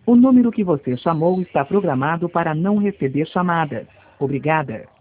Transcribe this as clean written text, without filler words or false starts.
O número que você chamou está programado para não receber chamadas. Obrigada.